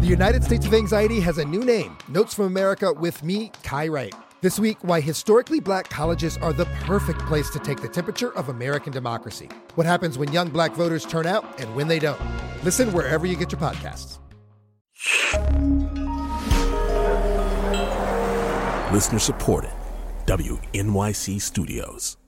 The United States of Anxiety has a new name, Notes from America with me, Kai Wright. This week, why historically black colleges are the perfect place to take the temperature of American democracy. What happens when young black voters turn out and when they don't. Listen wherever you get your podcasts. Listener supported. WNYC Studios.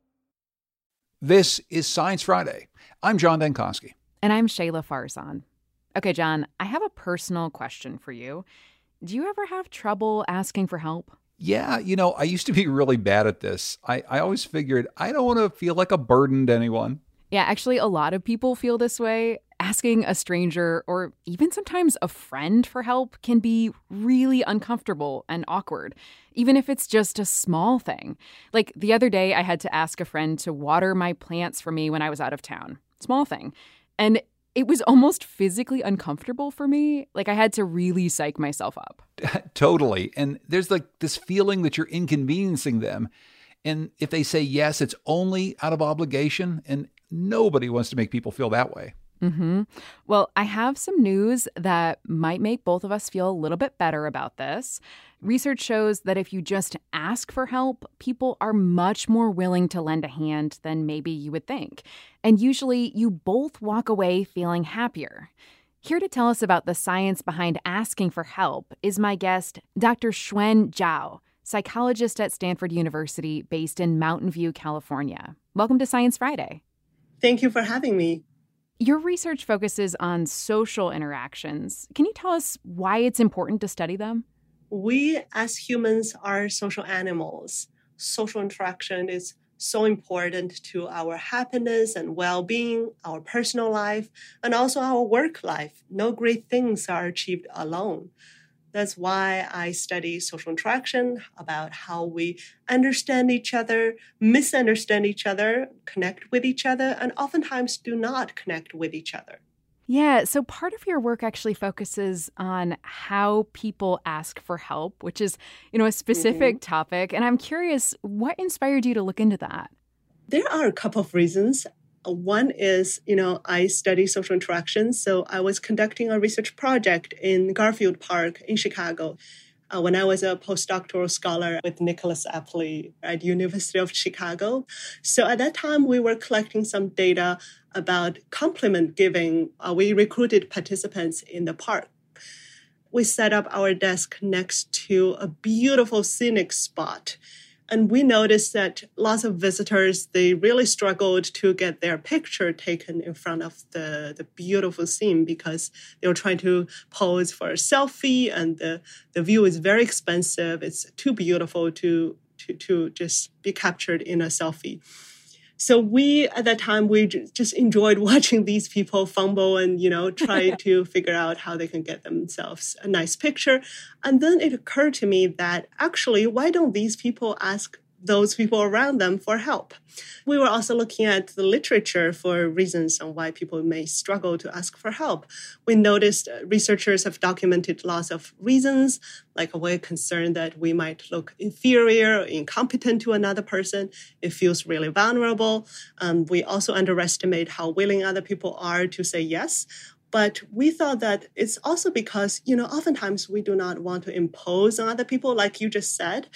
This is Science Friday. I'm John Dankosky. And I'm Shayla Farzan. Okay, John, I have a personal question for you. Do you ever have trouble asking for help? Yeah, I used to be really bad at this. I always figured I don't want to feel like a burden to anyone. Yeah, actually, a lot of people feel this way. Asking a stranger or even sometimes a friend for help can be really uncomfortable and awkward, even if it's just a small thing. Like the other day, I had to ask a friend to water my plants for me when I was out of town. Small thing. And it was almost physically uncomfortable for me. Like I had to really psych myself up. Totally. And there's like this feeling that you're inconveniencing them. And if they say yes, it's only out of obligation. And nobody wants to make people feel that way. Mm-hmm. Well, I have some news that might make both of us feel a little bit better about this. Research shows that if you just ask for help, people are much more willing to lend a hand than maybe you would think. And usually you both walk away feeling happier. Here to tell us about the science behind asking for help is my guest, Dr. Xuan Zhao, psychologist at Stanford University based in Mountain View, California. Welcome to Science Friday. Thank you for having me. Your research focuses on social interactions. Can you tell us why it's important to study them? We as humans are social animals. Social interaction is so important to our happiness and well-being, our personal life, and also our work life. No great things are achieved alone. That's why I study social interaction, about how we understand each other, misunderstand each other, connect with each other, and oftentimes do not connect with each other. Yeah, so part of your work actually focuses on how people ask for help, which is, a specific topic. And I'm curious, what inspired you to look into that? There are a couple of reasons. One is, I study social interactions. So I was conducting a research project in Garfield Park in Chicago when I was a postdoctoral scholar with Nicholas Apley at University of Chicago. So at that time, we were collecting some data about compliment giving. We recruited participants in the park. We set up our desk next to a beautiful scenic spot. And we noticed that lots of visitors, they really struggled to get their picture taken in front of the beautiful scene because they were trying to pose for a selfie and the view is very expensive. It's too beautiful to just be captured in a selfie. So we, at that time, we just enjoyed watching these people fumble and, try to figure out how they can get themselves a nice picture. And then it occurred to me that actually, why don't these people ask those people around them for help? We were also looking at the literature for reasons on why people may struggle to ask for help. We noticed researchers have documented lots of reasons, like we're concerned that we might look inferior or incompetent to another person. It feels really vulnerable. We also underestimate how willing other people are to say yes. But we thought that it's also because, oftentimes we do not want to impose on other people, like you just said.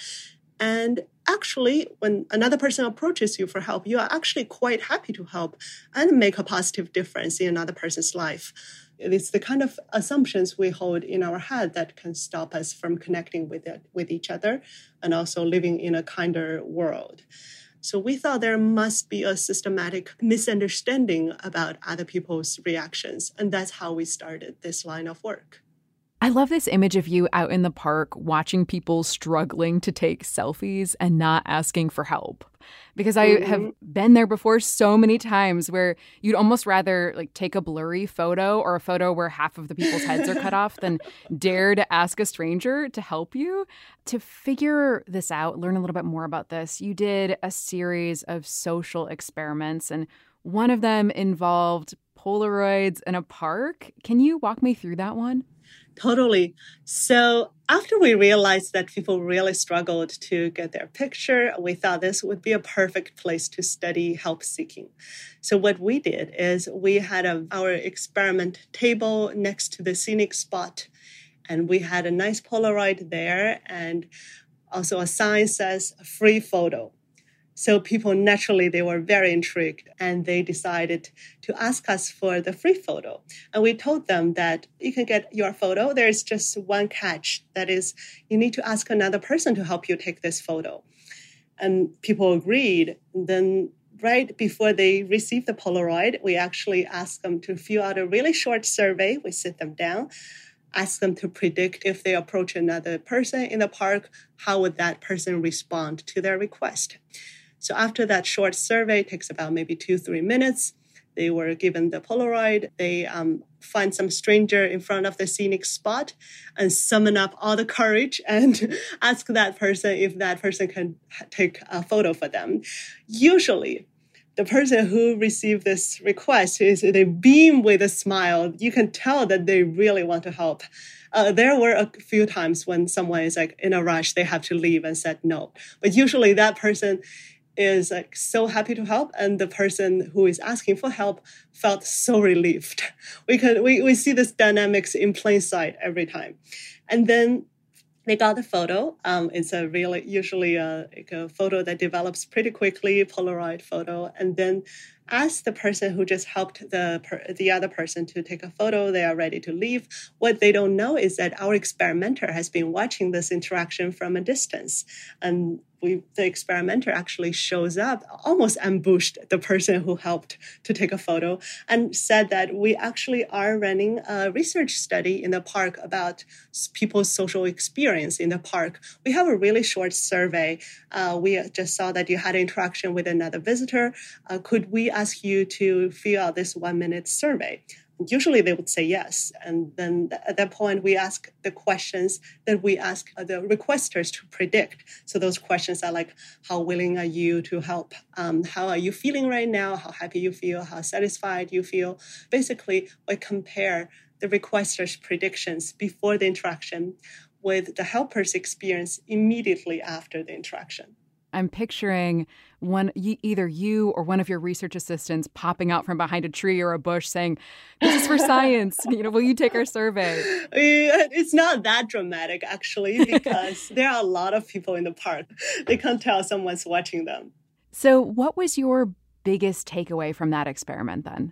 And actually, when another person approaches you for help, you are actually quite happy to help and make a positive difference in another person's life. It's the kind of assumptions we hold in our head that can stop us from connecting with each other and also living in a kinder world. So we thought there must be a systematic misunderstanding about other people's reactions. And that's how we started this line of work. I love this image of you out in the park watching people struggling to take selfies and not asking for help. Because I have been there before so many times where you'd almost rather take a blurry photo or a photo where half of the people's heads are cut off than dare to ask a stranger to help you. To figure this out, learn a little bit more about this, you did a series of social experiments, and one of them involved Polaroids in a park. Can you walk me through that one? Totally. So after we realized that people really struggled to get their picture, we thought this would be a perfect place to study help seeking. So what we did is we had our experiment table next to the scenic spot, and we had a nice Polaroid there and also a sign says free photo. So people naturally, they were very intrigued and they decided to ask us for the free photo. And we told them that you can get your photo. There's just one catch. That is, you need to ask another person to help you take this photo. And people agreed. Then right before they received the Polaroid, we actually asked them to fill out a really short survey. We sit them down, ask them to predict if they approach another person in the park, how would that person respond to their request? So after that short survey, it takes about maybe 2-3 minutes. They were given the Polaroid. They find some stranger in front of the scenic spot and summon up all the courage and ask that person if that person can take a photo for them. Usually, the person who received this request they beam with a smile. You can tell that they really want to help. There were a few times when someone is like in a rush, they have to leave and said no. But usually that person is like so happy to help, and the person who is asking for help felt so relieved. We see this dynamics in plain sight every time. And then they got the photo. It's usually a photo that develops pretty quickly, Polaroid photo. And then as the person who just helped the other person to take a photo, they are ready to leave. What they don't know is that our experimenter has been watching this interaction from a distance. And the experimenter actually shows up, almost ambushed the person who helped to take a photo, and said that we actually are running a research study in the park about people's social experience in the park. We have a really short survey. We just saw that you had an interaction with another visitor. Could we ask you to fill out this 1-minute survey? Usually they would say yes. And then at that point, we ask the questions that we ask the requesters to predict. So those questions are like, how willing are you to help? How are you feeling right now? How happy you feel? How satisfied you feel? Basically, we compare the requesters' predictions before the interaction with the helper's experience immediately after the interaction. I'm picturing either you or one of your research assistants popping out from behind a tree or a bush saying, "This is for science. Will you take our survey?" It's not that dramatic, actually, because there are a lot of people in the park. They can't tell someone's watching them. So what was your biggest takeaway from that experiment then?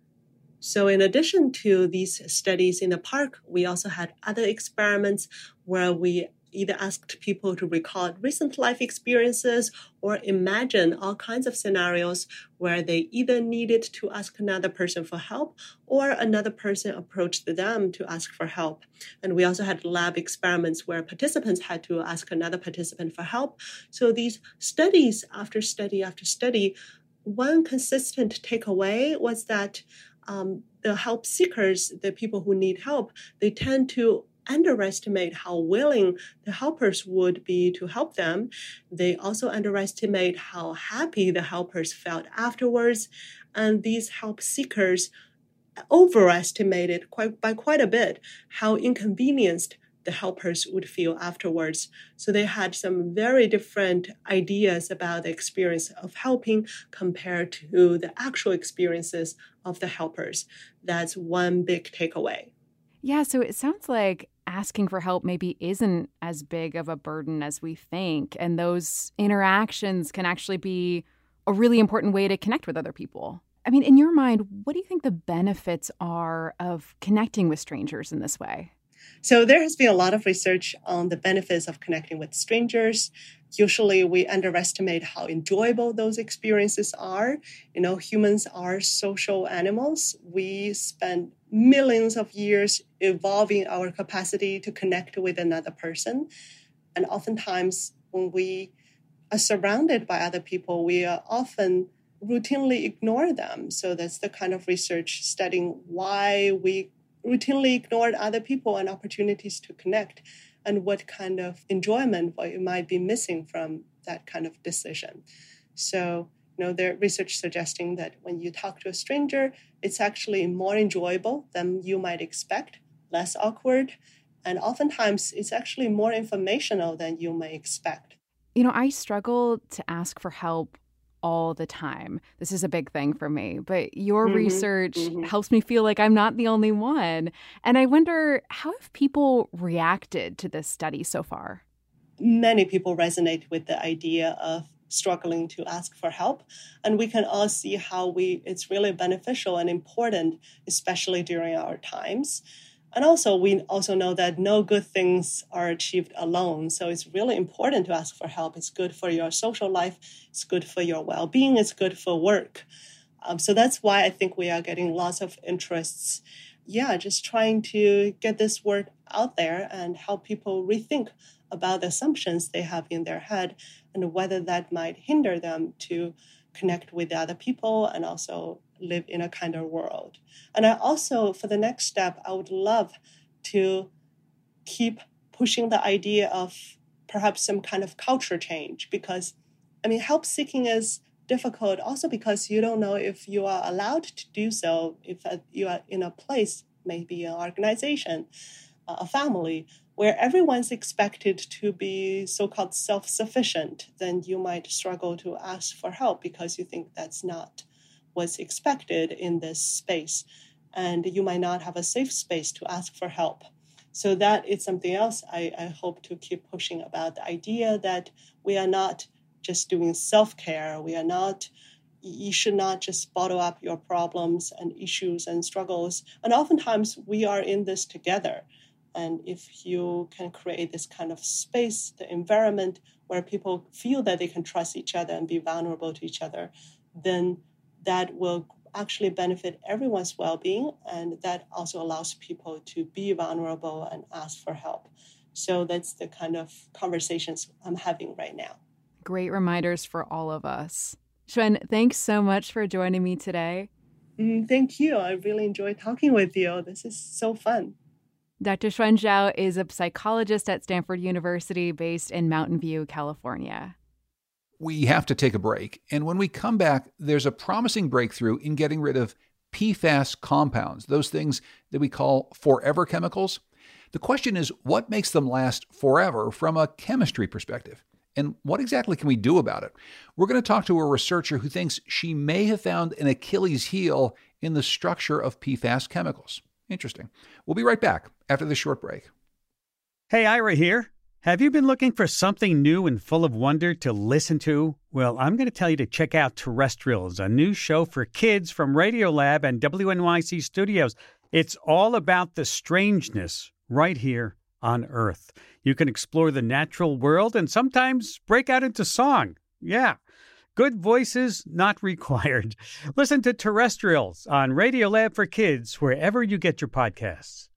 So in addition to these studies in the park, we also had other experiments where we either asked people to recall recent life experiences or imagine all kinds of scenarios where they either needed to ask another person for help or another person approached them to ask for help. And we also had lab experiments where participants had to ask another participant for help. So these studies after study after study, one consistent takeaway was that the help seekers, the people who need help, they tend to underestimate how willing the helpers would be to help them. They also underestimate how happy the helpers felt afterwards. And these help seekers overestimated by quite a bit how inconvenienced the helpers would feel afterwards. So they had some very different ideas about the experience of helping compared to the actual experiences of the helpers. That's one big takeaway. Yeah, so it sounds like asking for help maybe isn't as big of a burden as we think. And those interactions can actually be a really important way to connect with other people. I mean, in your mind, what do you think the benefits are of connecting with strangers in this way? So there has been a lot of research on the benefits of connecting with strangers. Usually we underestimate how enjoyable those experiences are. Humans are social animals. We spend millions of years evolving our capacity to connect with another person. And oftentimes when we are surrounded by other people, we are often routinely ignore them. So that's the kind of research studying why we routinely ignored other people and opportunities to connect, and what kind of enjoyment you might be missing from that kind of decision. So There's research suggesting that when you talk to a stranger, it's actually more enjoyable than you might expect, less awkward, and oftentimes it's actually more informational than you may expect. I struggle to ask for help all the time. This is a big thing for me, but your research helps me feel like I'm not the only one. And I wonder, how have people reacted to this study so far? Many people resonate with the idea of struggling to ask for help. And we can all see how it's really beneficial and important, especially during our times. And also, we also know that no good things are achieved alone. So it's really important to ask for help. It's good for your social life. It's good for your well-being. It's good for work. So that's why I think we are getting lots of interests. Just trying to get this word out there and help people rethink about the assumptions they have in their head and whether that might hinder them to connect with other people and also live in a kinder world. And I also, for the next step, I would love to keep pushing the idea of perhaps some kind of culture change because, help seeking is difficult also because you don't know if you are allowed to do so, if you are in a place, maybe an organization, a family, where everyone's expected to be so-called self-sufficient, then you might struggle to ask for help because you think that's not what's expected in this space. And you might not have a safe space to ask for help. So that is something else I hope to keep pushing about, the idea that we are not just doing self-care. You should not just bottle up your problems and issues and struggles. And oftentimes we are in this together. And if you can create this kind of space, the environment where people feel that they can trust each other and be vulnerable to each other, then that will actually benefit everyone's well-being. And that also allows people to be vulnerable and ask for help. So that's the kind of conversations I'm having right now. Great reminders for all of us. Xuan, thanks so much for joining me today. Thank you. I really enjoyed talking with you. This is so fun. Dr. Xuan Zhao is a psychologist at Stanford University based in Mountain View, California. We have to take a break. And when we come back, there's a promising breakthrough in getting rid of PFAS compounds, those things that we call forever chemicals. The question is, what makes them last forever from a chemistry perspective? And what exactly can we do about it? We're going to talk to a researcher who thinks she may have found an Achilles heel in the structure of PFAS chemicals. Interesting. We'll be right back after this short break. Hey, Ira here. Have you been looking for something new and full of wonder to listen to? Well, I'm going to tell you to check out Terrestrials, a new show for kids from Radiolab and WNYC Studios. It's all about the strangeness right here on Earth. You can explore the natural world and sometimes break out into song. Yeah. Good voices not required. Listen to Terrestrials on Radiolab for Kids, wherever you get your podcasts.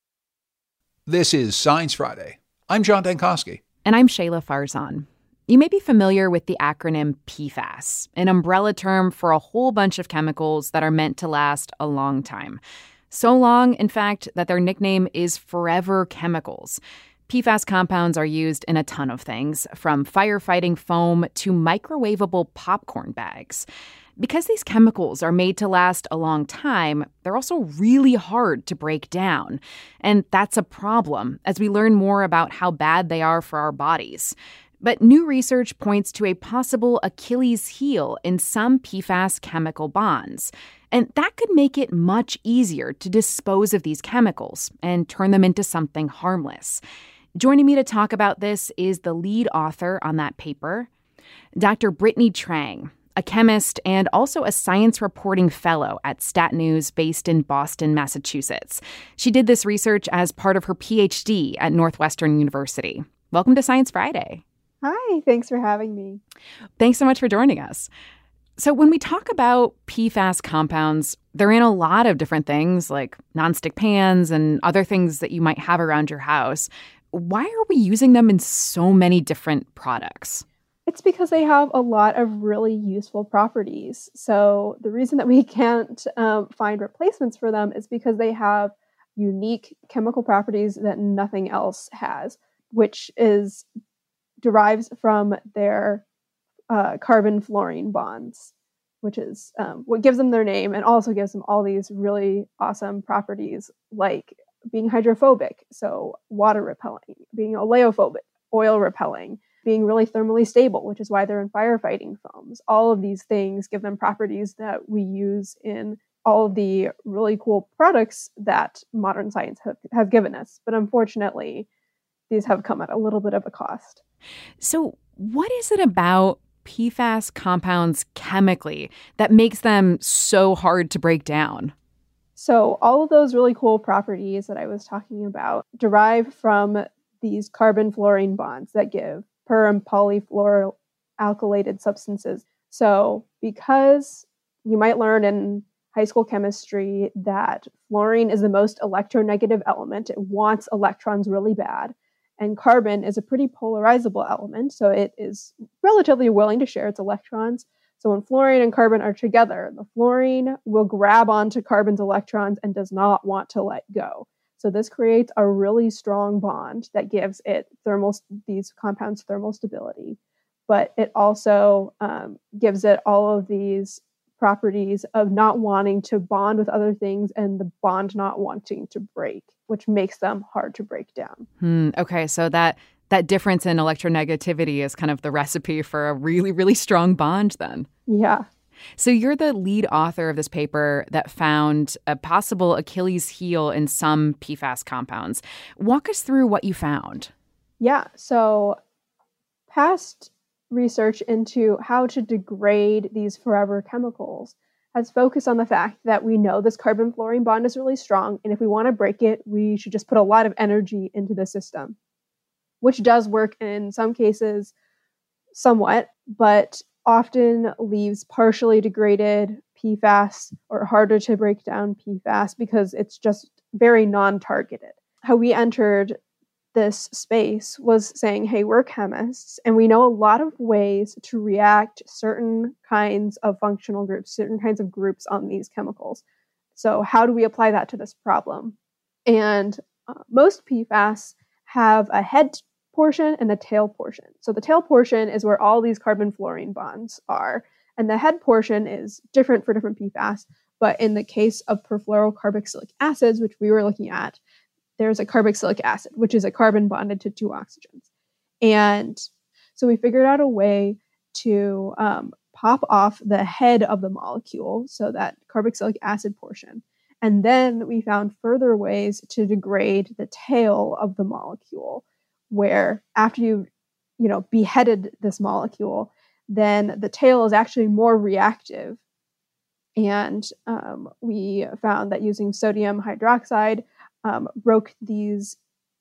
This is Science Friday. I'm John Dankosky. And I'm Shayla Farzan. You may be familiar with the acronym PFAS, an umbrella term for a whole bunch of chemicals that are meant to last a long time. So long, in fact, that their nickname is Forever Chemicals. PFAS compounds are used in a ton of things, from firefighting foam to microwavable popcorn bags. Because these chemicals are made to last a long time, they're also really hard to break down. And that's a problem as we learn more about how bad they are for our bodies. But new research points to a possible Achilles heel in some PFAS chemical bonds. And that could make it much easier to dispose of these chemicals and turn them into something harmless. Joining me to talk about this is the lead author on that paper, Dr. Brittany Trang, a chemist and also a science reporting fellow at Stat News based in Boston, Massachusetts. She did this research as part of her PhD at Northwestern University. Welcome to Science Friday. Hi, thanks for having me. Thanks so much for joining us. So when we talk about PFAS compounds, they're in a lot of different things like nonstick pans and other things that you might have around your house. Why are we using them in so many different products? It's because they have a lot of really useful properties. So the reason that we can't find replacements for them is because they have unique chemical properties that nothing else has, which derives from their carbon-fluorine bonds, which is what gives them their name and also gives them all these really awesome properties like being hydrophobic, so water repelling, being oleophobic, oil repelling, being really thermally stable, which is why they're in firefighting foams. All of these things give them properties that we use in all of the really cool products that modern science have given us. But unfortunately, these have come at a little bit of a cost. So what is it about PFAS compounds chemically that makes them so hard to break down? So all of those really cool properties that I was talking about derive from these carbon-fluorine bonds that give per- and polyfluoroalkylated substances. So because you might learn in high school chemistry that fluorine is the most electronegative element, it wants electrons really bad, and carbon is a pretty polarizable element, so it is relatively willing to share its electrons. So when fluorine and carbon are together, the fluorine will grab onto carbon's electrons and does not want to let go. So this creates a really strong bond that gives it these compounds thermal stability, but it also gives it all of these properties of not wanting to bond with other things and the bond not wanting to break, which makes them hard to break down. Okay, so that difference in electronegativity is kind of the recipe for a really, really strong bond then. Yeah. So you're the lead author of this paper that found a possible Achilles heel in some PFAS compounds. Walk us through what you found. Yeah, so past research into how to degrade these forever chemicals has focused on the fact that we know this carbon-fluorine bond is really strong, and if we want to break it, we should just put a lot of energy into the system, which does work in some cases somewhat, but often leaves partially degraded PFAS or harder to break down PFAS because it's just very non-targeted. How we entered this space was saying, hey, we're chemists, and we know a lot of ways to react certain kinds of functional groups, certain kinds of groups on these chemicals. So how do we apply that to this problem? And most PFAS have a head portion and a tail portion. So the tail portion is where all these carbon-fluorine bonds are, and the head portion is different for different PFAS. But in the case of perfluorocarboxylic acids, which we were looking at, there's a carboxylic acid, which is a carbon bonded to 2 oxygens. And so we figured out a way to pop off the head of the molecule, so that carboxylic acid portion. And then we found further ways to degrade the tail of the molecule, where after you beheaded this molecule, then the tail is actually more reactive. And we found that using sodium hydroxide broke these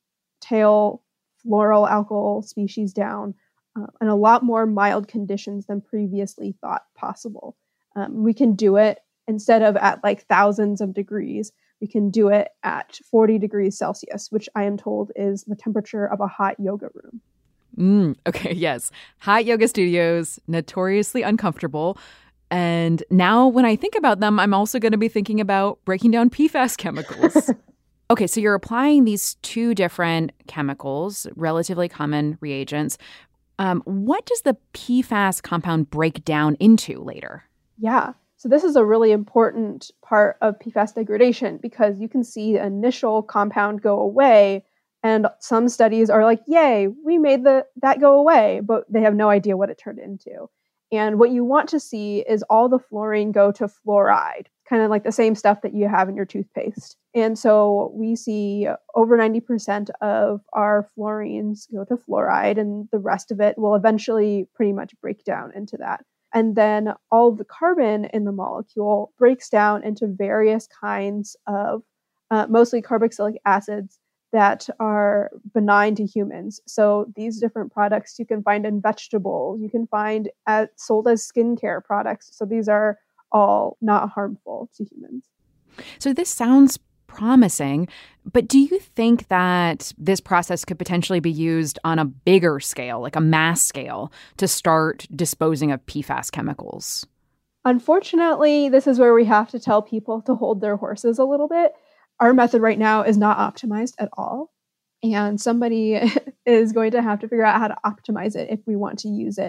tail fluoroalkyl species down in a lot more mild conditions than previously thought possible. We can do it instead of at like thousands of degrees. We can do it at 40 degrees Celsius, which I am told is the temperature of a hot yoga room. Okay, yes. Hot yoga studios, notoriously uncomfortable. And now when I think about them, I'm also going to be thinking about breaking down PFAS chemicals. Okay, so you're applying these 2 different chemicals, relatively common reagents. What does the PFAS compound break down into later? Yeah, so this is a really important part of PFAS degradation because you can see the initial compound go away, and some studies are like, yay, we made that go away, but they have no idea what it turned into. And what you want to see is all the fluorine go to fluoride, kind of like the same stuff that you have in your toothpaste. And so we see over 90% of our fluorines go to fluoride, and the rest of it will eventually pretty much break down into that. And then all of the carbon in the molecule breaks down into various kinds of mostly carboxylic acids that are benign to humans. So these different products you can find in vegetables, you can find sold as skincare products. So these are all not harmful to humans. So this sounds promising, but do you think that this process could potentially be used on a bigger scale, like a mass scale, to start disposing of PFAS chemicals? Unfortunately, this is where we have to tell people to hold their horses a little bit. Our method right now is not optimized at all, and somebody is going to have to figure out how to optimize it if we want to use it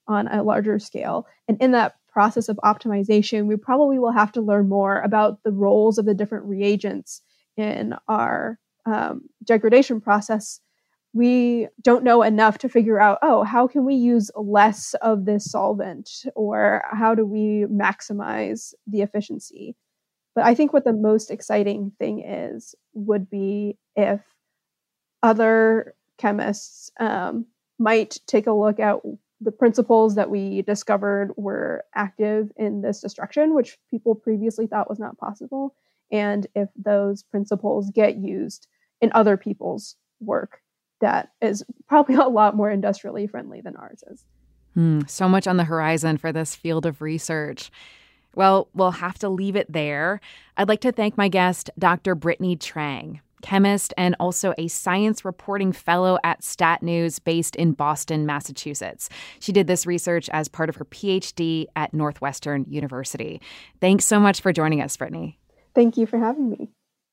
on a larger scale. And in that process of optimization, we probably will have to learn more about the roles of the different reagents in our degradation process. We don't know enough to figure out, how can we use less of this solvent, or how do we maximize the efficiency? But I think what the most exciting thing would be if other chemists might take a look at the principles that we discovered were active in this destruction, which people previously thought was not possible, and if those principles get used in other people's work that is probably a lot more industrially friendly than ours is. So much on the horizon for this field of research. Well, we'll have to leave it there. I'd like to thank my guest, Dr. Brittany Trang, chemist and also a science reporting fellow at Stat News based in Boston, Massachusetts. She did this research as part of her PhD at Northwestern University. Thanks so much for joining us, Brittany. Thank you for having me.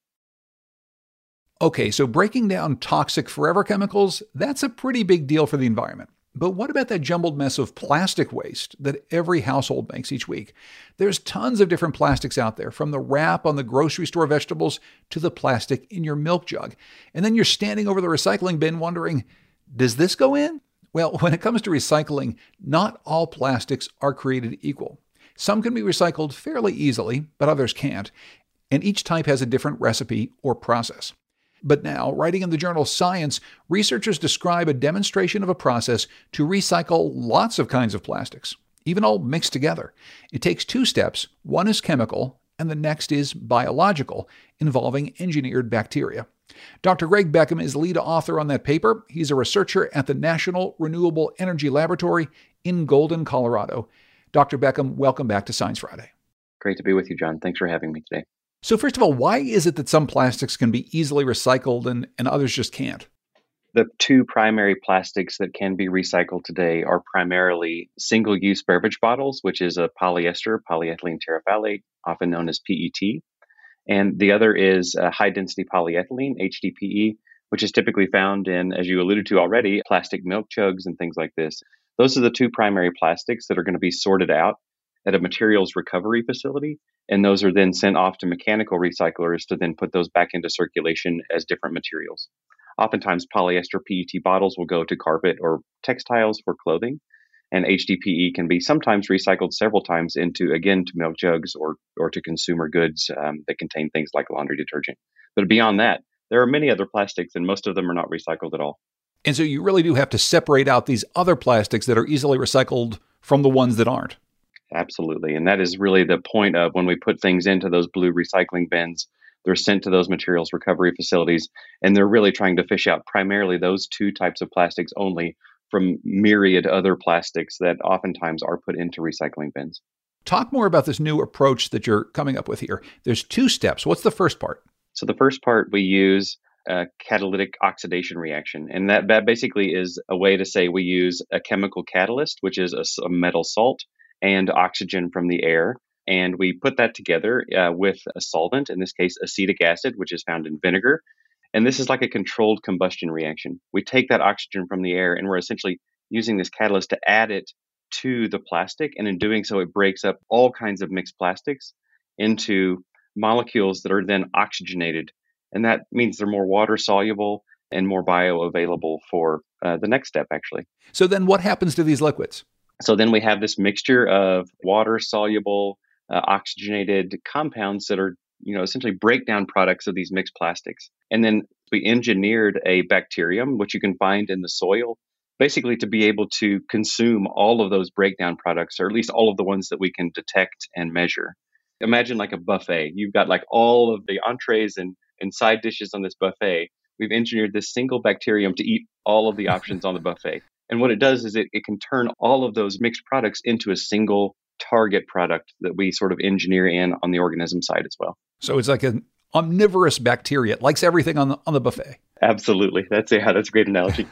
Okay, so breaking down toxic forever chemicals, that's a pretty big deal for the environment. But what about that jumbled mess of plastic waste that every household makes each week? There's tons of different plastics out there, from the wrap on the grocery store vegetables to the plastic in your milk jug. And then you're standing over the recycling bin wondering, does this go in? Well, when it comes to recycling, not all plastics are created equal. Some can be recycled fairly easily, but others can't. And each type has a different recipe or process. But now, writing in the journal Science, researchers describe a demonstration of a process to recycle lots of kinds of plastics, even all mixed together. It takes two steps. One is chemical, and the next is biological, involving engineered bacteria. Dr. Greg Beckham is lead author on that paper. He's a researcher at the National Renewable Energy Laboratory in Golden, Colorado. Dr. Beckham, welcome back to Science Friday. Great to be with you, John. Thanks for having me today. So first of all, why is it that some plastics can be easily recycled and others just can't? The two primary plastics that can be recycled today are primarily single-use beverage bottles, which is a polyester, polyethylene terephthalate, often known as PET. And the other is high-density polyethylene, HDPE, which is typically found in, as you alluded to already, plastic milk jugs and things like this. Those are the two primary plastics that are going to be sorted out at a materials recovery facility. And those are then sent off to mechanical recyclers to then put those back into circulation as different materials. Oftentimes, polyester PET bottles will go to carpet or textiles for clothing, and HDPE can be sometimes recycled several times into, again, to milk jugs or to consumer goods that contain things like laundry detergent. But beyond that, there are many other plastics, and most of them are not recycled at all. And so you really do have to separate out these other plastics that are easily recycled from the ones that aren't. Absolutely. And that is really the point of when we put things into those blue recycling bins, they're sent to those materials recovery facilities, and they're really trying to fish out primarily those two types of plastics only from myriad other plastics that oftentimes are put into recycling bins. Talk more about this new approach that you're coming up with here. There's two steps. What's the first part? So the first part, we use a catalytic oxidation reaction. And that basically is a way to say we use a chemical catalyst, which is a metal salt, and oxygen from the air. And we put that together with a solvent, in this case, acetic acid, which is found in vinegar. And this is like a controlled combustion reaction. We take that oxygen from the air and we're essentially using this catalyst to add it to the plastic. And in doing so, it breaks up all kinds of mixed plastics into molecules that are then oxygenated. And that means they're more water soluble and more bioavailable for the next step, actually. So then what happens to these liquids? So then we have this mixture of water-soluble, oxygenated compounds that are, essentially breakdown products of these mixed plastics. And then we engineered a bacterium, which you can find in the soil, basically to be able to consume all of those breakdown products, or at least all of the ones that we can detect and measure. Imagine like a buffet. You've got like all of the entrees and side dishes on this buffet. We've engineered this single bacterium to eat all of the options on the buffet. And what it does is it can turn all of those mixed products into a single target product that we sort of engineer in on the organism side as well. So it's like an omnivorous bacteria. It likes everything on the buffet. Absolutely. That's a great analogy.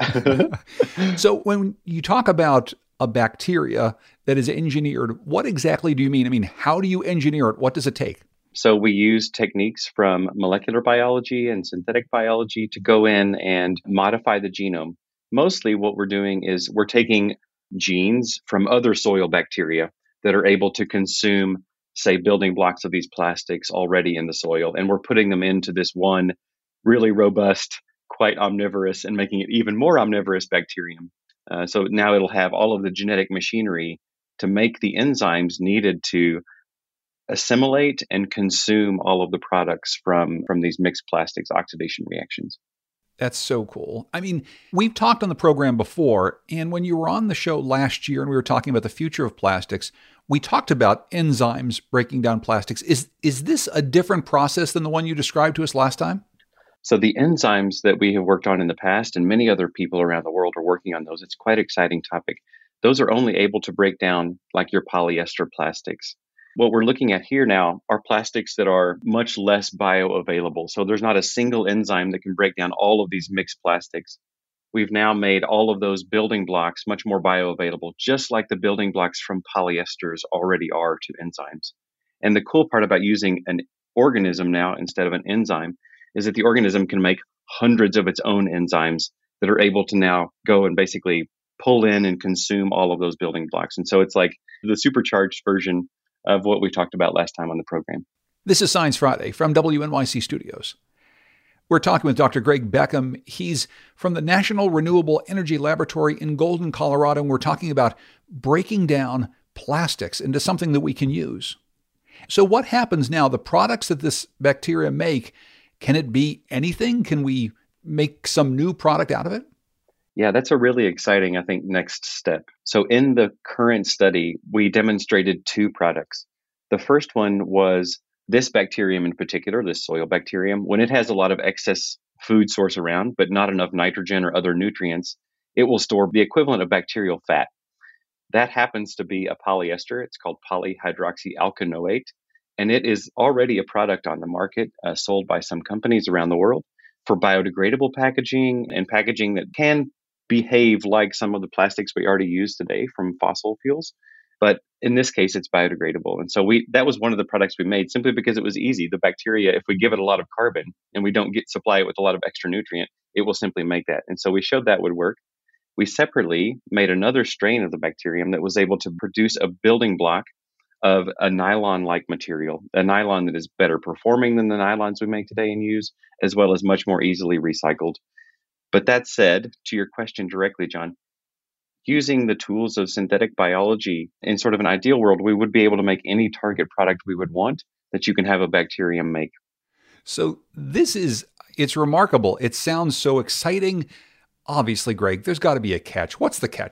So when you talk about a bacteria that is engineered, what exactly do you mean? I mean, how do you engineer it? What does it take? So we use techniques from molecular biology and synthetic biology to go in and modify the genome. Mostly what we're doing is we're taking genes from other soil bacteria that are able to consume, say, building blocks of these plastics already in the soil. And we're putting them into this one really robust, quite omnivorous, and making it even more omnivorous bacterium. So now it'll have all of the genetic machinery to make the enzymes needed to assimilate and consume all of the products from these mixed plastics oxidation reactions. That's so cool. I mean, we've talked on the program before, and when you were on the show last year and we were talking about the future of plastics, we talked about enzymes breaking down plastics. Is this a different process than the one you described to us last time? So the enzymes that we have worked on in the past, and many other people around the world are working on those, it's quite an exciting topic. Those are only able to break down like your polyester plastics. What we're looking at here now are plastics that are much less bioavailable. So there's not a single enzyme that can break down all of these mixed plastics. We've now made all of those building blocks much more bioavailable, just like the building blocks from polyesters already are to enzymes. And the cool part about using an organism now instead of an enzyme is that the organism can make hundreds of its own enzymes that are able to now go and basically pull in and consume all of those building blocks. And so it's like the supercharged version of what we talked about last time on the program. This is Science Friday from WNYC Studios. We're talking with Dr. Greg Beckham. He's from the National Renewable Energy Laboratory in Golden, Colorado, and we're talking about breaking down plastics into something that we can use. So what happens now? The products that this bacteria make, can it be anything? Can we make some new product out of it? Yeah, that's a really exciting, I think, next step. So in the current study, we demonstrated two products. The first one was this bacterium in particular, this soil bacterium. When it has a lot of excess food source around, but not enough nitrogen or other nutrients, it will store the equivalent of bacterial fat. That happens to be a polyester. It's called polyhydroxyalkanoate, and it is already a product on the market sold by some companies around the world for biodegradable packaging and packaging that can behave like some of the plastics we already use today from fossil fuels. But in this case, it's biodegradable. And so that was one of the products we made simply because it was easy. The bacteria, if we give it a lot of carbon and we don't supply it with a lot of extra nutrient, it will simply make that. And so we showed that would work. We separately made another strain of the bacterium that was able to produce a building block of a nylon-like material, a nylon that is better performing than the nylons we make today and use, as well as much more easily recycled. But that said, to your question directly, John, using the tools of synthetic biology in sort of an ideal world, we would be able to make any target product we would want that you can have a bacterium make. So it's remarkable. It sounds so exciting. Obviously, Greg, there's got to be a catch. What's the catch?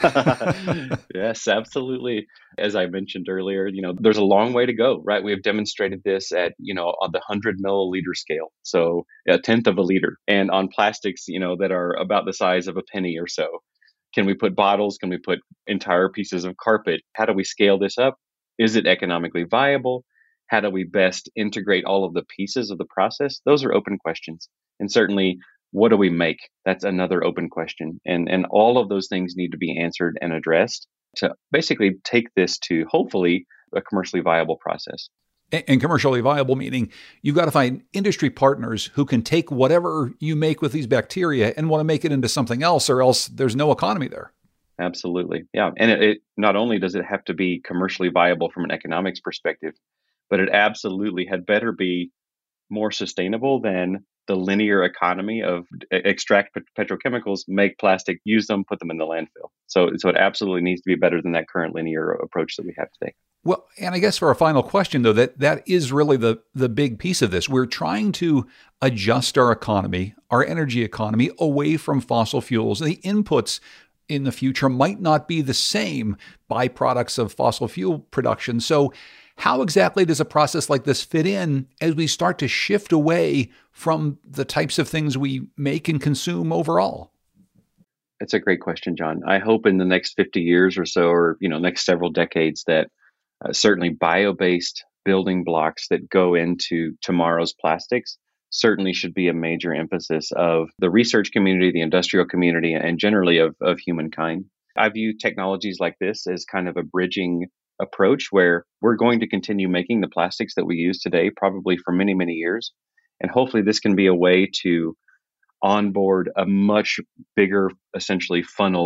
Yes, absolutely. As I mentioned earlier, there's a long way to go, right? We have demonstrated this at, on the 100 milliliter scale. So a tenth of a liter. And on plastics, that are about the size of a penny or so. Can we put bottles? Can we put entire pieces of carpet? How do we scale this up? Is it economically viable? How do we best integrate all of the pieces of the process? Those are open questions. And certainly, what do we make? That's another open question. And all of those things need to be answered and addressed to basically take this to hopefully a commercially viable process. And commercially viable, meaning you've got to find industry partners who can take whatever you make with these bacteria and want to make it into something else, or else there's no economy there. Absolutely. Yeah. And it not only does it have to be commercially viable from an economics perspective, but it absolutely had better be more sustainable than the linear economy of extract petrochemicals, make plastic, use them, put them in the landfill. So it absolutely needs to be better than that current linear approach that we have today. Well, and I guess for our final question, though, that is really the big piece of this. We're trying to adjust our economy, our energy economy, away from fossil fuels. The inputs in the future might not be the same byproducts of fossil fuel production. So how exactly does a process like this fit in as we start to shift away from the types of things we make and consume overall? It's a great question, John. I hope in the next 50 years or so, or next several decades, that certainly bio-based building blocks that go into tomorrow's plastics certainly should be a major emphasis of the research community, the industrial community, and generally of humankind. I view technologies like this as kind of a bridging approach where we're going to continue making the plastics that we use today, probably for many, many years. And hopefully this can be a way to onboard a much bigger, essentially, funnel of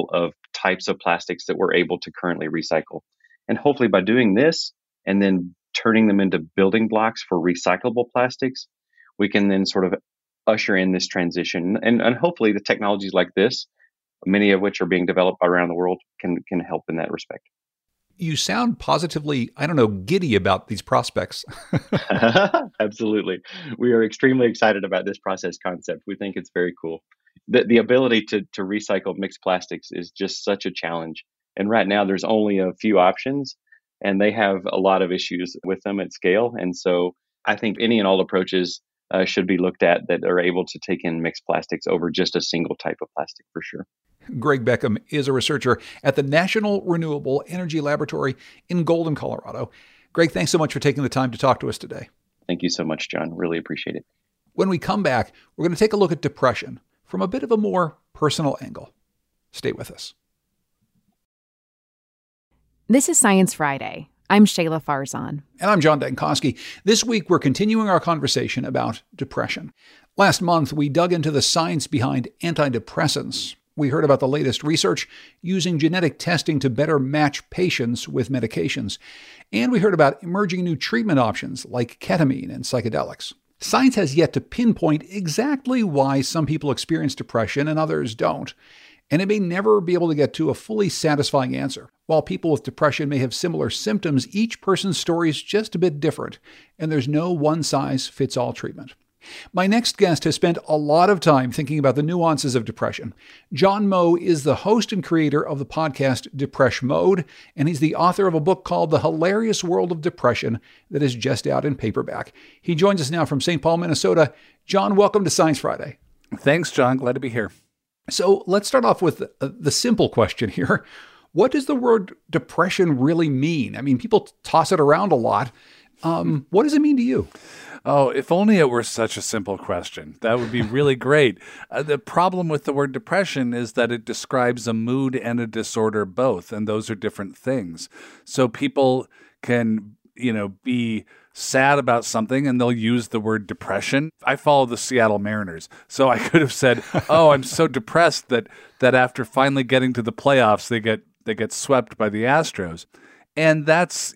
types of plastics that we're able to currently recycle. And hopefully by doing this and then turning them into building blocks for recyclable plastics, we can then sort of usher in this transition. And hopefully the technologies like this, many of which are being developed around the world, can help in that respect. You sound positively, giddy about these prospects. Absolutely. We are extremely excited about this process concept. We think it's very cool. The ability to recycle mixed plastics is just such a challenge. And right now there's only a few options, and they have a lot of issues with them at scale. And so I think any and all approaches should be looked at that are able to take in mixed plastics over just a single type of plastic for sure. Greg Beckham is a researcher at the National Renewable Energy Laboratory in Golden, Colorado. Greg, thanks so much for taking the time to talk to us today. Thank you so much, John. Really appreciate it. When we come back, we're going to take a look at depression from a bit of a more personal angle. Stay with us. This is Science Friday. I'm Shayla Farzan. And I'm John Dankosky. This week, we're continuing our conversation about depression. Last month, we dug into the science behind antidepressants. We heard about the latest research using genetic testing to better match patients with medications. And we heard about emerging new treatment options like ketamine and psychedelics. Science has yet to pinpoint exactly why some people experience depression and others don't. And it may never be able to get to a fully satisfying answer. While people with depression may have similar symptoms, each person's story is just a bit different, and there's no one-size-fits-all treatment. My next guest has spent a lot of time thinking about the nuances of depression. John Moe is the host and creator of the podcast Depresh Mode, and he's the author of a book called The Hilarious World of Depression that is just out in paperback. He joins us now from St. Paul, Minnesota. John, welcome to Science Friday. Thanks, John. Glad to be here. So let's start off with the simple question here. What does the word depression really mean? I mean, people toss it around a lot. What does it mean to you? Oh, if only it were such a simple question. That would be really great. The problem with the word depression is that it describes a mood and a disorder both, and those are different things. So people can, be sad about something and they'll use the word depression. I follow the Seattle Mariners, so I could have said, "Oh, I'm so depressed that after finally getting to the playoffs, they get swept by the Astros." And that's,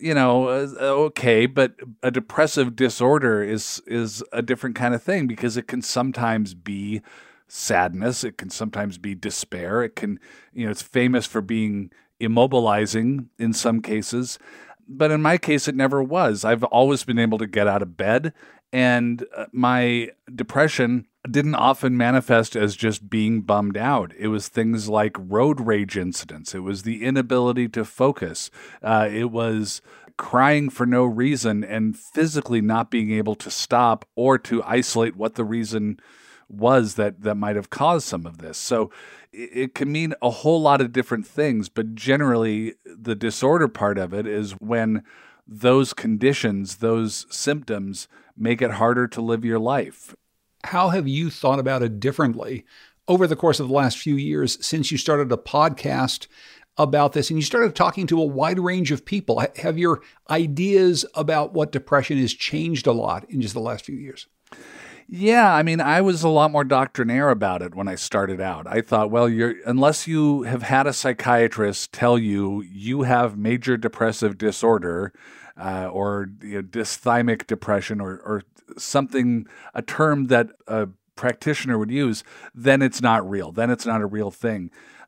okay, but a depressive disorder is a different kind of thing because it can sometimes be sadness, it can sometimes be despair, it can, it's famous for being immobilizing in some cases. But in my case, it never was. I've always been able to get out of bed, and my depression didn't often manifest as just being bummed out. It was things like road rage incidents. It was the inability to focus. It was crying for no reason and physically not being able to stop or to isolate what the reason was that might have caused some of this. So it can mean a whole lot of different things, but generally the disorder part of it is when those conditions, those symptoms make it harder to live your life. How have you thought about it differently over the course of the last few years since you started a podcast about this and you started talking to a wide range of people? Have your ideas about what depression is changed a lot in just the last few years? Yeah, I mean, I was a lot more doctrinaire about it when I started out. I thought, well, unless you have had a psychiatrist tell you have major depressive disorder or dysthymic depression or something, a term that a practitioner would use, then it's not real. Then it's not a real thing.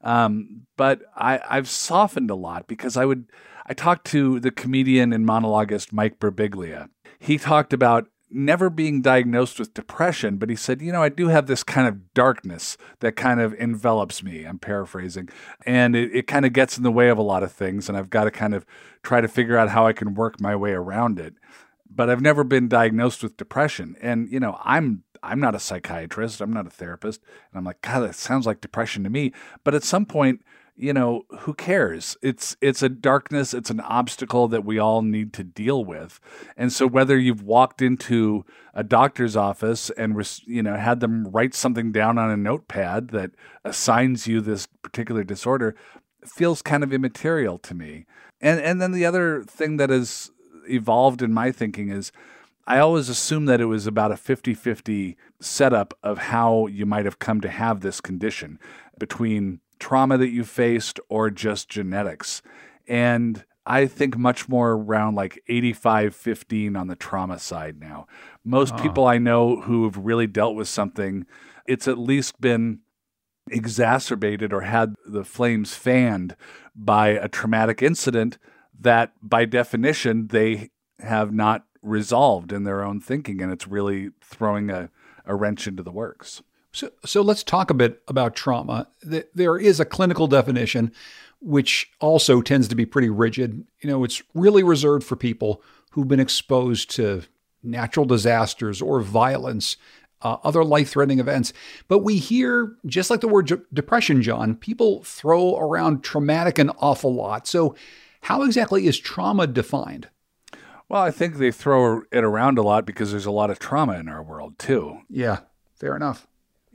But I've softened a lot because I talked to the comedian and monologuist Mike Birbiglia. He talked about never being diagnosed with depression, but he said, I do have this kind of darkness that kind of envelops me. I'm paraphrasing. And it kind of gets in the way of a lot of things, and I've got to kind of try to figure out how I can work my way around it. But I've never been diagnosed with depression. And, I'm not a psychiatrist. I'm not a therapist. And I'm like, God, that sounds like depression to me. But at some point, who cares? It's a darkness. It's an obstacle that we all need to deal with. And so whether you've walked into a doctor's office and, had them write something down on a notepad that assigns you this particular disorder feels kind of immaterial to me. And then the other thing that has evolved in my thinking is I always assumed that it was about a 50-50 setup of how you might have come to have this condition between trauma that you faced or just genetics. And I think much more around like 85-15 on the trauma side now. Most people I know who have really dealt with something, it's at least been exacerbated or had the flames fanned by a traumatic incident that by definition they have not resolved in their own thinking, and it's really throwing a wrench into the works. So let's talk a bit about trauma. There is a clinical definition, which also tends to be pretty rigid. It's really reserved for people who've been exposed to natural disasters or violence, other life-threatening events. But we hear, just like the word depression, John, people throw around traumatic an awful lot. So how exactly is trauma defined? Well, I think they throw it around a lot because there's a lot of trauma in our world too. Yeah, fair enough.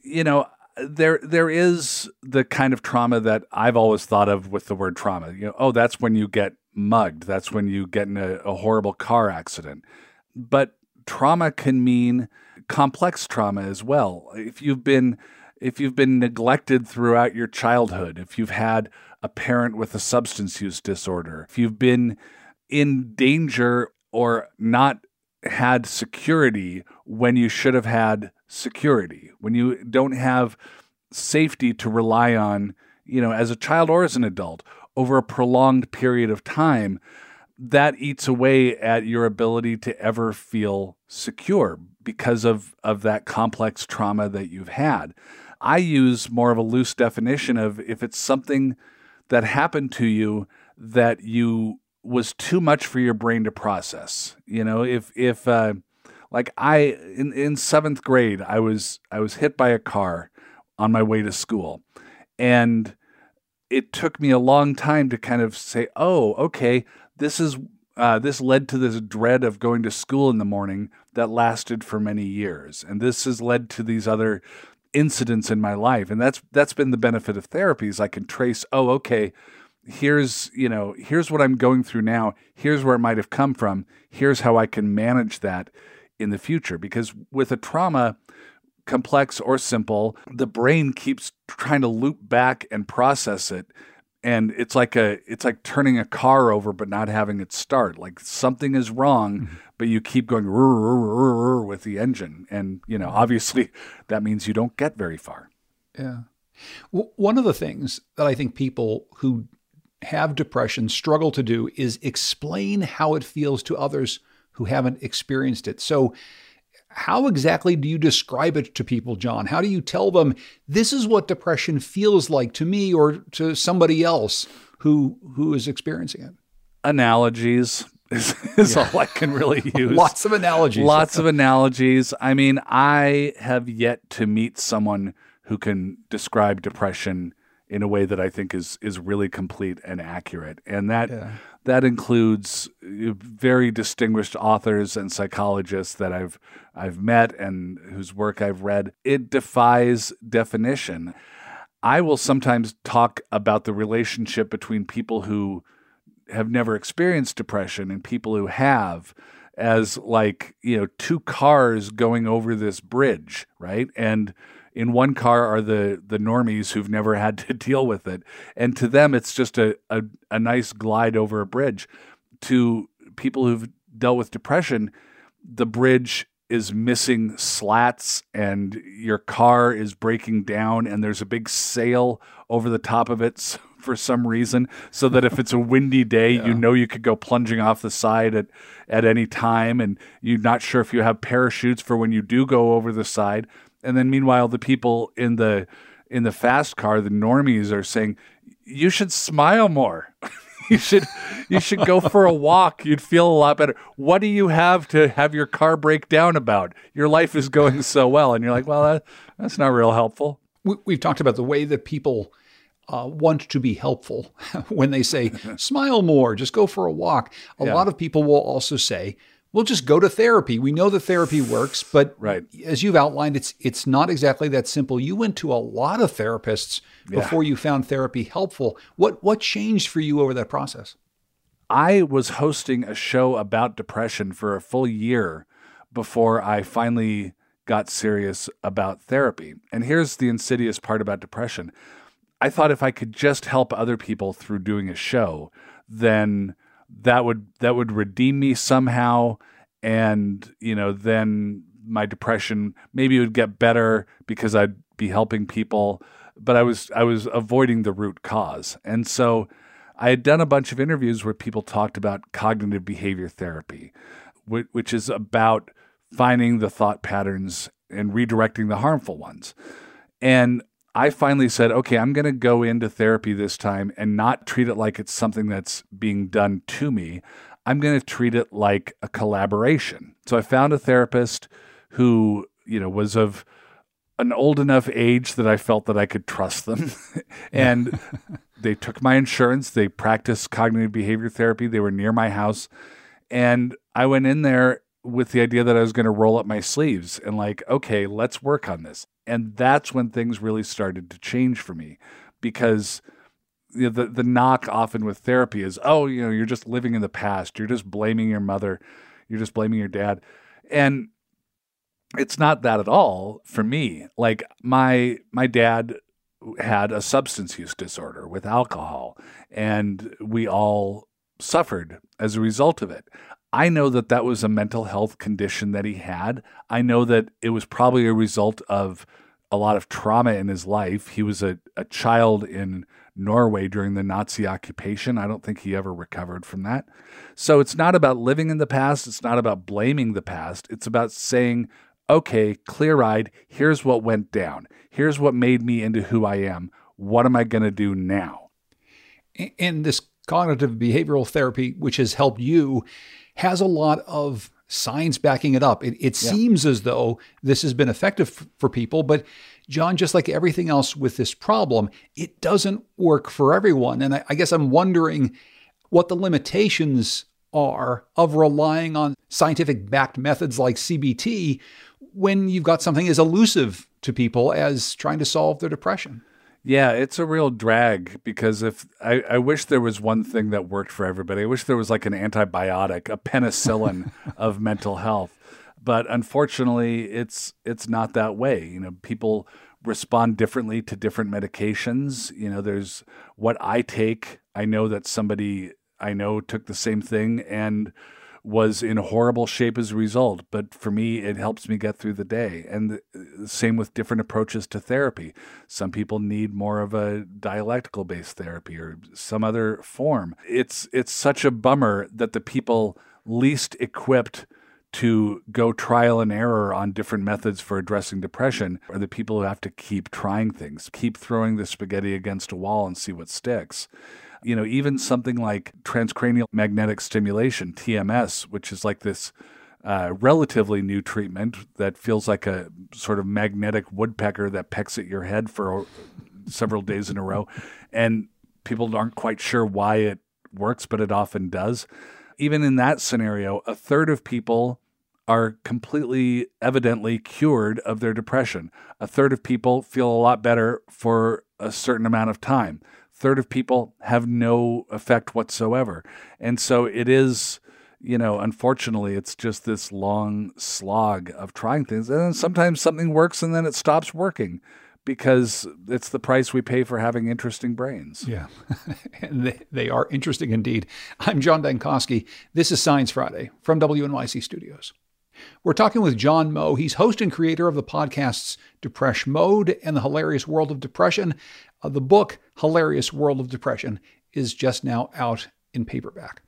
There is the kind of trauma that I've always thought of with the word trauma. That's when you get mugged. That's when you get in a horrible car accident. But trauma can mean complex trauma as well. If you've been neglected throughout your childhood, if you've had a parent with a substance use disorder, if you've been in danger or not had security when you should have had security, when you don't have safety to rely on, as a child or as an adult over a prolonged period of time, that eats away at your ability to ever feel secure because of that complex trauma that you've had. I use more of a loose definition of if it's something that happened to you that you was too much for your brain to process. If like in seventh grade, I was hit by a car on my way to school, and it took me a long time to kind of say, oh, okay, this led to this dread of going to school in the morning that lasted for many years, and this has led to these other incidents in my life, and that's been the benefit of therapy is I can trace, oh, okay, here's what I'm going through now. Here's where it might have come from. Here's how I can manage that in the future. Because with a trauma, complex or simple, the brain keeps trying to loop back and process it. And it's like turning a car over but not having it start. Like something is wrong, but you keep going with the engine. And, obviously that means you don't get very far. Yeah. Well, one of the things that I think people who have depression struggle to do is explain how it feels to others who haven't experienced it. So how exactly do you describe it to people, John? How do you tell them this is what depression feels like to me or to somebody else who is experiencing it? Analogies is all I can really use. Lots of analogies. Lots of analogies. I mean, I have yet to meet someone who can describe depression in a way that I think is really complete and accurate. And that includes very distinguished authors and psychologists that I've met and whose work I've read. It defies definition. I will sometimes talk about the relationship between people who have never experienced depression and people who have as like, two cars going over this bridge, right? And in one car are the normies who've never had to deal with it. And to them, it's just a nice glide over a bridge. To people who've dealt with depression, the bridge is missing slats and your car is breaking down and there's a big sail over the top of it for some reason, so that if it's a windy day, you could go plunging off the side at any time, and you're not sure if you have parachutes for when you do go over the side. And then meanwhile, the people in the fast car, the normies, are saying, you should smile more. you should go for a walk. You'd feel a lot better. What do you have to have your car break down about? Your life is going so well. And you're like, well, that's not real helpful. We've talked about the way that people want to be helpful when they say, smile more, just go for a walk. A lot of people will also say, we'll just go to therapy. We know that therapy works, but as you've outlined, it's not exactly that simple. You went to a lot of therapists before you found therapy helpful. What changed for you over that process? I was hosting a show about depression for a full year before I finally got serious about therapy. And here's the insidious part about depression. I thought if I could just help other people through doing a show, then that would redeem me somehow. And, then my depression maybe would get better because I'd be helping people. But I was avoiding the root cause. And so I had done a bunch of interviews where people talked about cognitive behavior therapy, which is about finding the thought patterns and redirecting the harmful ones. And I finally said, okay, I'm going to go into therapy this time and not treat it like it's something that's being done to me. I'm going to treat it like a collaboration. So I found a therapist who, was of an old enough age that I felt that I could trust them. And they took my insurance. They practiced cognitive behavior therapy. They were near my house. And I went in there with the idea that I was going to roll up my sleeves and okay, let's work on this. And that's when things really started to change for me, because the knock often with therapy is, you're just living in the past. You're just blaming your mother. You're just blaming your dad. And it's not that at all for me. My dad had a substance use disorder with alcohol, and we all suffered as a result of it. I know that was a mental health condition that he had. I know that it was probably a result of a lot of trauma in his life. He was a child in Norway during the Nazi occupation. I don't think he ever recovered from that. So it's not about living in the past. It's not about blaming the past. It's about saying, okay, clear-eyed, here's what went down. Here's what made me into who I am. What am I going to do now? And this cognitive behavioral therapy, which has helped you, has a lot of science backing it up. It seems as though this has been effective for people, but John, just like everything else with this problem, it doesn't work for everyone. And I guess I'm wondering what the limitations are of relying on scientific backed methods like CBT when you've got something as elusive to people as trying to solve their depression. Yeah, it's a real drag, because if I wish there was one thing that worked for everybody. I wish there was an antibiotic, a penicillin of mental health. But unfortunately, it's not that way. People respond differently to different medications. There's what I take. I know that somebody I know took the same thing and was in horrible shape as a result. But for me, it helps me get through the day. And the same with different approaches to therapy. Some people need more of a dialectical-based therapy or some other form. It's such a bummer that the people least equipped to go trial and error on different methods for addressing depression are the people who have to keep trying things, keep throwing the spaghetti against a wall and see what sticks. Even something like transcranial magnetic stimulation, TMS, which is this relatively new treatment that feels like a sort of magnetic woodpecker that pecks at your head for several days in a row. And people aren't quite sure why it works, but it often does. Even in that scenario, a third of people are completely evidently cured of their depression. A third of people feel a lot better for a certain amount of time. A third of people have no effect whatsoever. And so it is, unfortunately, it's just this long slog of trying things. And then sometimes something works and then it stops working, because it's the price we pay for having interesting brains. Yeah, and they are interesting indeed. I'm John Dankosky. This is Science Friday from WNYC Studios. We're talking with John Moe. He's host and creator of the podcasts Depression Mode and The Hilarious World of Depression. The book, Hilarious World of Depression, is just now out in paperback.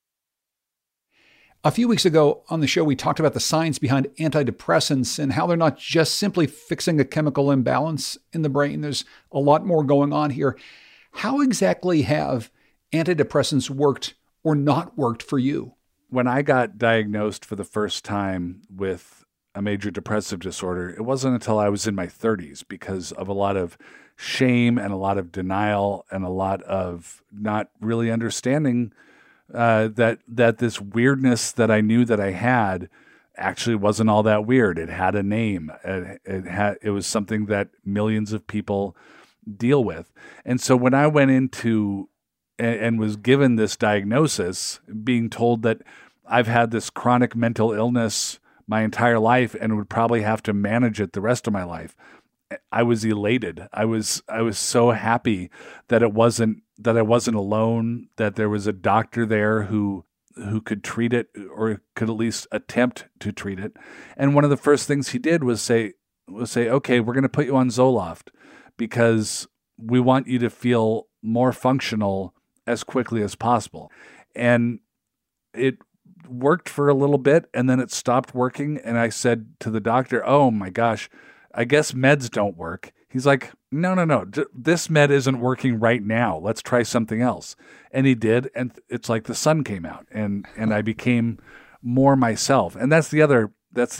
A few weeks ago on the show, we talked about the science behind antidepressants and how they're not just simply fixing a chemical imbalance in the brain. There's a lot more going on here. How exactly have antidepressants worked or not worked for you? When I got diagnosed for the first time with a major depressive disorder, it wasn't until I was in my 30s, because of a lot of shame and a lot of denial and a lot of not really understanding that this weirdness that I knew that I had actually wasn't all that weird. It had a name. It was something that millions of people deal with. And so when I went into and was given this diagnosis, being told that I've had this chronic mental illness my entire life and would probably have to manage it the rest of my life, I was elated. I was so happy that I wasn't alone, that there was a doctor there who could treat it, or could at least attempt to treat it. And one of the first things he did was say, okay, we're going to put you on Zoloft because we want you to feel more functional as quickly as possible. And it worked for a little bit, and then it stopped working. And I said to the doctor, oh my gosh, I guess meds don't work. He's like, no, this med isn't working right now. Let's try something else. And he did, and it's like the sun came out, and I became more myself. And that's the other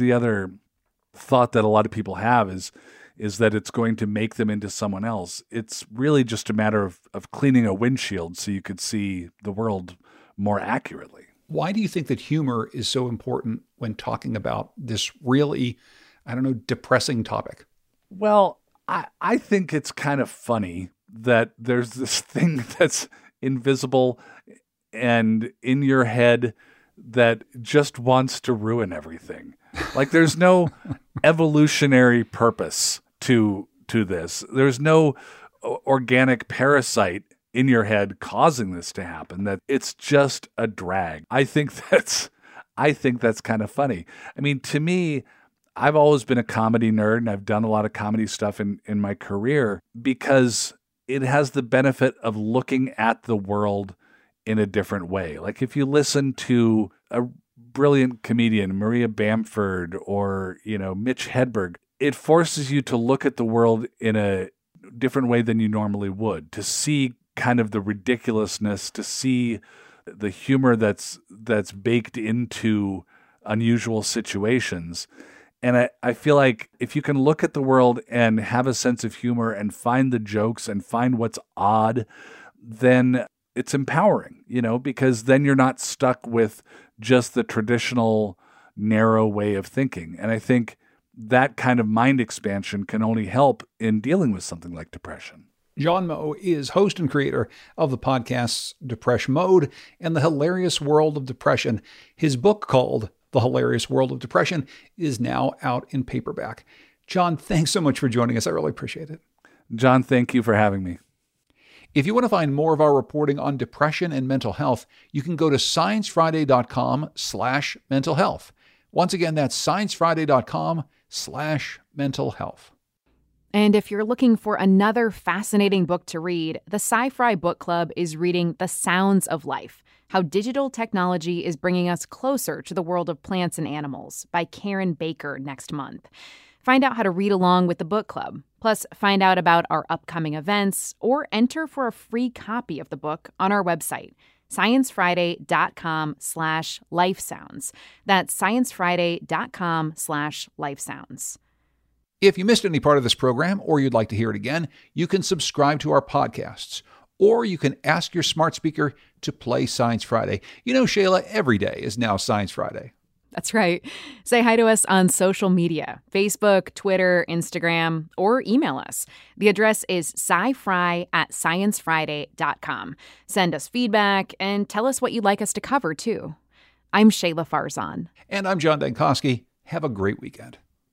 thought that a lot of people have is that it's going to make them into someone else. It's really just a matter of cleaning a windshield so you could see the world more accurately. Why do you think that humor is so important when talking about this really, depressing topic? Well, I think it's kind of funny that there's this thing that's invisible and in your head that just wants to ruin everything. Like there's no evolutionary purpose to this. There's no organic parasite in your head causing this to happen, that it's just a drag. I think that's kind of funny. I mean, to me, I've always been a comedy nerd, and I've done a lot of comedy stuff in my career because it has the benefit of looking at the world in a different way. Like if you listen to a brilliant comedian, Maria Bamford, or, Mitch Hedberg, it forces you to look at the world in a different way than you normally would, to see kind of the ridiculousness, to see the humor that's baked into unusual situations. And I feel like if you can look at the world and have a sense of humor and find the jokes and find what's odd, then it's empowering, because then you're not stuck with just the traditional narrow way of thinking. And I think that kind of mind expansion can only help in dealing with something like depression. John Moe is host and creator of the podcasts Depression Mode and The Hilarious World of Depression. His book, called The Hilarious World of Depression, is now out in paperback. John, thanks so much for joining us. I really appreciate it. John, thank you for having me. If you want to find more of our reporting on depression and mental health, you can go to sciencefriday.com/mental health. Once again, that's sciencefriday.com/mental health. And if you're looking for another fascinating book to read, the Sci-Fri Book Club is reading The Sounds of Life: How Digital Technology is Bringing Us Closer to the World of Plants and Animals by Karen Baker next month. Find out how to read along with the book club. Plus, find out about our upcoming events or enter for a free copy of the book on our website, sciencefriday.com/lifesounds. That's sciencefriday.com/lifesounds. If you missed any part of this program or you'd like to hear it again, you can subscribe to our podcasts, or you can ask your smart speaker to play Science Friday. Shayla, every day is now Science Friday. That's right. Say hi to us on social media: Facebook, Twitter, Instagram, or email us. The address is scifri@sciencefriday.com. Send us feedback and tell us what you'd like us to cover, too. I'm Shayla Farzan. And I'm John Dankosky. Have a great weekend.